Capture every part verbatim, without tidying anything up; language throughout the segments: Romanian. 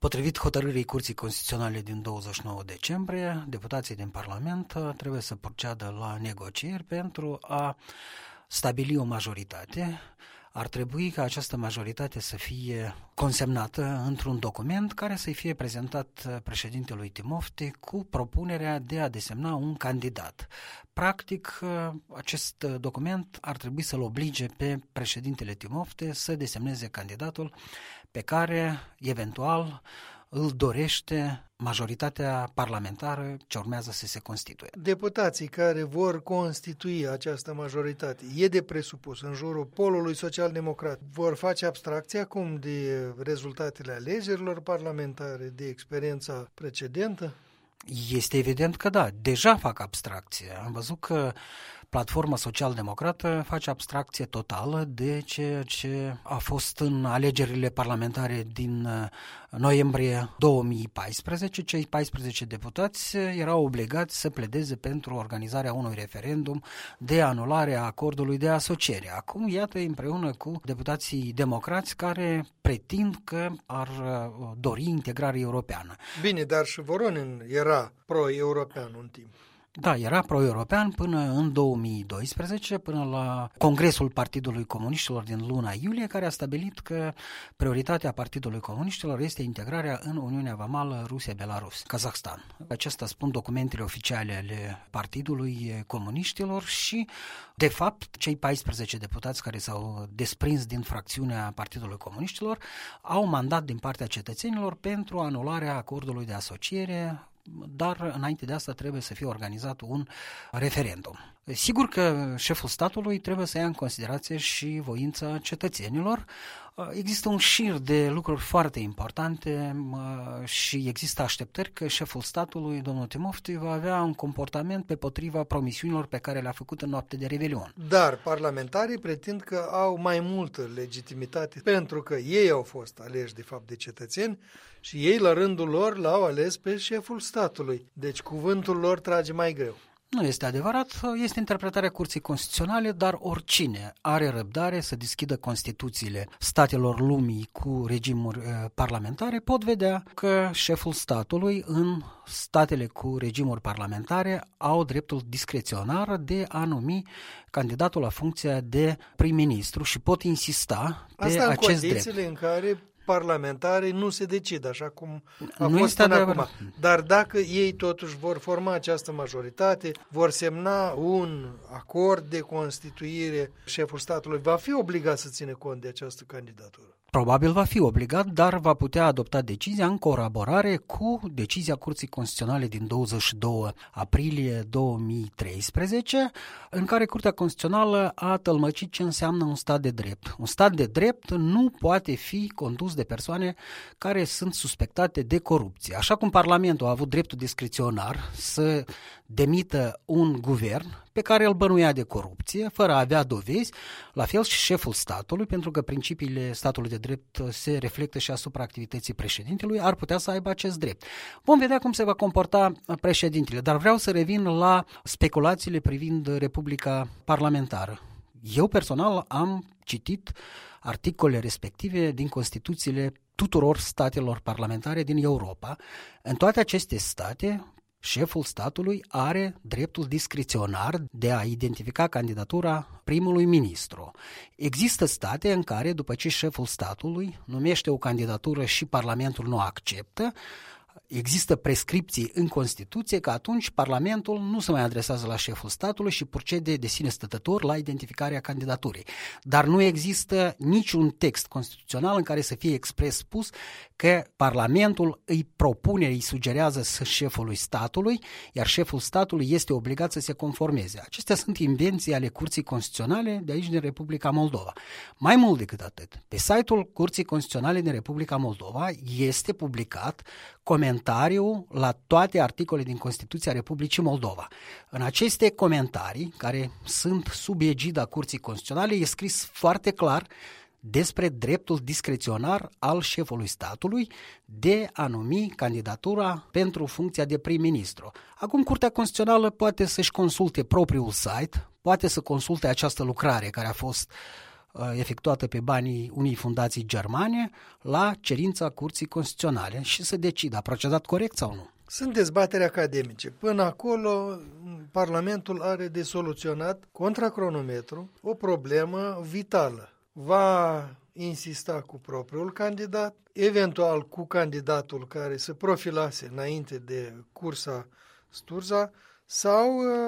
Potrivit hotărârii Curții Constituționale din douăzeci și nouă decembrie, deputații din Parlament trebuie să proceadă la negocieri pentru a stabili o majoritate. Ar trebui ca această majoritate să fie consemnată într-un document care să-i fie prezentat președintelui Timofte cu propunerea de a desemna un candidat. Practic, acest document ar trebui să-l oblige pe președintele Timofte să desemneze candidatul pe care, eventual, îl dorește majoritatea parlamentară ce urmează să se constituie. Deputații care vor constitui această majoritate, e de presupus în jurul polului social-democrat, vor face abstracție acum de rezultatele alegerilor parlamentare, de experiența precedentă? Este evident că da, deja fac abstracție. Am văzut că Platforma Social-Democrată face abstracție totală de ceea ce a fost în alegerile parlamentare din noiembrie două mii paisprezece. Cei paisprezece deputați erau obligați să pledeze pentru organizarea unui referendum de anulare a acordului de asociere. Acum, iată, împreună cu deputații democrați care pretind că ar dori integrare europeană. Bine, dar și Voronin era pro-european un timp. Da, era pro-european până în două mii doisprezece, până la Congresul Partidului Comuniștilor din luna iulie, care a stabilit că prioritatea Partidului Comuniștilor este integrarea în Uniunea Vamală Rusia-Belarus, Kazahstan. Acestea spun documentele oficiale ale Partidului Comuniștilor și, de fapt, cei paisprezece deputați care s-au desprins din fracțiunea Partidului Comuniștilor au mandat din partea cetățenilor pentru anularea acordului de asociere, dar înainte de asta trebuie să fie organizat un referendum. Sigur că șeful statului trebuie să ia în considerație și voința cetățenilor. Există un șir de lucruri foarte importante și există așteptări că șeful statului, domnul Timofte, va avea un comportament pe potriva promisiunilor pe care le-a făcut în noapte de Revelion. Dar parlamentarii pretind că au mai multă legitimitate pentru că ei au fost aleși de fapt de cetățeni și ei la rândul lor l-au ales pe șeful statului. Deci cuvântul lor trage mai greu. Nu este adevărat, este interpretarea Curții Constituționale, dar oricine are răbdare să deschidă Constituțiile statelor lumii cu regimuri parlamentare pot vedea că șeful statului în statele cu regimuri parlamentare au dreptul discreționar de a numi candidatul la funcția de prim-ministru și pot insista pe Asta acest drept. Asta în condițiile în care parlamentarii nu se decid, așa cum a nu fost până adevărat. acum. Dar dacă ei totuși vor forma această majoritate, vor semna un acord de constituire, șeful statului va fi obligat să ține cont de această candidatură. Probabil va fi obligat, dar va putea adopta decizia în colaborare cu decizia Curții Constituționale din douăzeci și doi aprilie două mii treisprezece, în care Curtea Constituțională a tălmăcit ce înseamnă un stat de drept. Un stat de drept nu poate fi condus de persoane care sunt suspectate de corupție. Așa cum Parlamentul a avut dreptul discreționar să demită un guvern pe care îl bănuia de corupție, fără a avea dovezi, la fel și șeful statului, pentru că principiile statului de drept se reflectă și asupra activității președintelui, ar putea să aibă acest drept. Vom vedea cum se va comporta președintele, dar vreau să revin la speculațiile privind Republica Parlamentară. Eu personal am citit articole respective din Constituțiile tuturor statelor parlamentare din Europa. În toate aceste state, șeful statului are dreptul discreționar de a identifica candidatura primului ministru. Există state în care, după ce șeful statului numește o candidatură și Parlamentul nu acceptă, există prescripții în Constituție că atunci Parlamentul nu se mai adresează la șeful statului și procede de sine stătător la identificarea candidaturii. Dar nu există niciun text constituțional în care să fie expres spus că Parlamentul îi propune, îi sugerează să șefului statului, iar șeful statului este obligat să se conformeze. Acestea sunt invenții ale Curții Constituționale de aici din Republica Moldova. Mai mult decât atât, pe site-ul Curții Constituționale din Republica Moldova este publicat comentariu la toate articolele din Constituția Republicii Moldova. În aceste comentarii, care sunt sub egida Curții Constituționale, e scris foarte clar despre dreptul discreționar al șefului statului de a numi candidatura pentru funcția de prim-ministru. Acum, Curtea Constituțională poate să-și consulte propriul site, poate să consulte această lucrare care a fost efectuată pe banii unei fundații germane la cerința Curții Constituționale și să decidă a procedat corect sau nu. Sunt dezbateri academice. Până acolo, Parlamentul are de soluționat contra cronometru o problemă vitală. Va insista cu propriul candidat, eventual cu candidatul care se profilase înainte de cursa Sturza, sau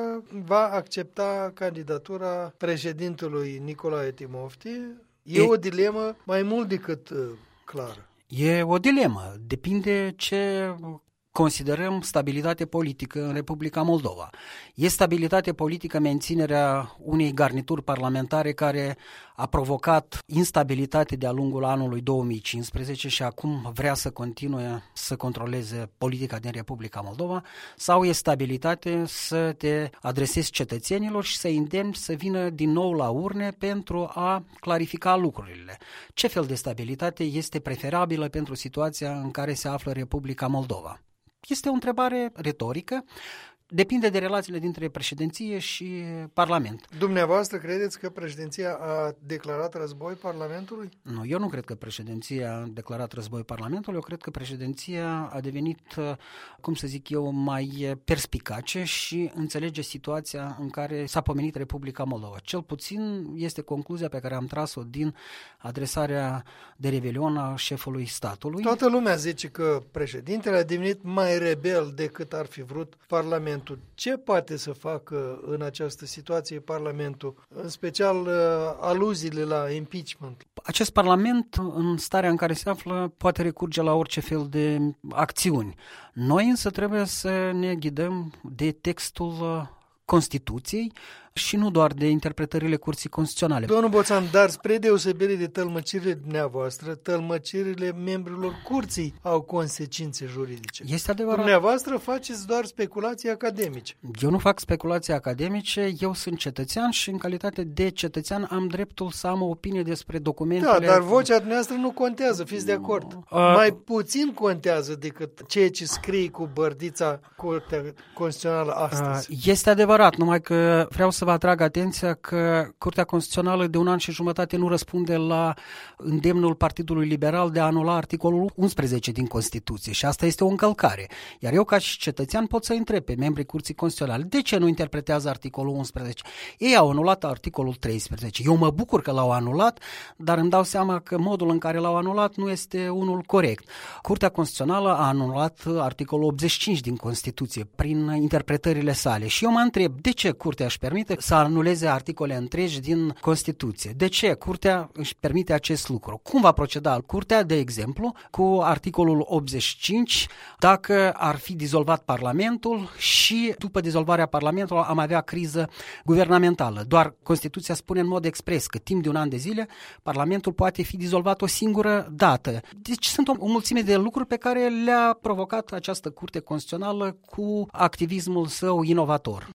va accepta candidatura președintelui Nicolae Timofti. E, e o dilemă mai mult decât clară. E o dilemă. Depinde ce considerăm stabilitate politică în Republica Moldova. E stabilitate politică menținerea unei garnituri parlamentare care a provocat instabilitate de-a lungul anului două mii cincisprezece și acum vrea să continue să controleze politica din Republica Moldova, sau e stabilitate să te adresezi cetățenilor și să îndemni să vină din nou la urne pentru a clarifica lucrurile. Ce fel de stabilitate este preferabilă pentru situația în care se află Republica Moldova? Este o întrebare retorică, depinde de relațiile dintre președinție și Parlament. Dumneavoastră credeți că președinția a declarat război Parlamentului? Nu, eu nu cred că președinția a declarat război Parlamentului, eu cred că președinția a devenit, cum să zic eu, mai perspicace și înțelege situația în care s-a pomenit Republica Moldova. Cel puțin este concluzia pe care am tras-o din adresarea de rebelion a șefului statului. Toată lumea zice că președintele a devenit mai rebel decât ar fi vrut Parlamentul. Ce poate să facă în această situație Parlamentul, în special aluziile la impeachment? Acest Parlament, în starea în care se află, poate recurge la orice fel de acțiuni. Noi însă trebuie să ne ghidăm de textul Constituției și nu doar de interpretările Curții Constituționale. Domnul Boțan, dar spre deosebire de tălmăcirile dumneavoastră, tălmăcirile membrilor Curții au consecințe juridice. Este adevărat. Dumneavoastră faceți doar speculații academice. Eu nu fac speculații academice, eu sunt cetățean și în calitate de cetățean am dreptul să am o opinie despre documentele... Da, dar vocea dumneavoastră nu contează, fiți de acord. Uh, Mai puțin contează decât ceea ce scrie cu bărdița Curtea Constituțională astăzi. Uh, este adevărat, numai că vreau să vă atrag atenția că Curtea Constituțională de un an și jumătate nu răspunde la îndemnul Partidului Liberal de a anula articolul unsprezece din Constituție și asta este o încălcare. Iar eu ca și cetățean pot să întreb pe membrii Curții Constituționale de ce nu interpretează articolul unsprezece. Ei au anulat articolul treisprezece. Eu mă bucur că l-au anulat, dar îmi dau seama că modul în care l-au anulat nu este unul corect. Curtea Constituțională a anulat articolul optzeci și cinci din Constituție prin interpretările sale și eu mă întreb de ce Curtea își permite să anuleze articole întregi din Constituție. De ce Curtea își permite acest lucru? Cum va proceda Curtea, de exemplu, cu articolul optzeci și cinci dacă ar fi dizolvat Parlamentul și după dizolvarea Parlamentului am avea criză guvernamentală? Doar Constituția spune în mod expres că timp de un an de zile Parlamentul poate fi dizolvat o singură dată. Deci sunt o, o mulțime de lucruri pe care le-a provocat această Curte Constituțională cu activismul său inovator.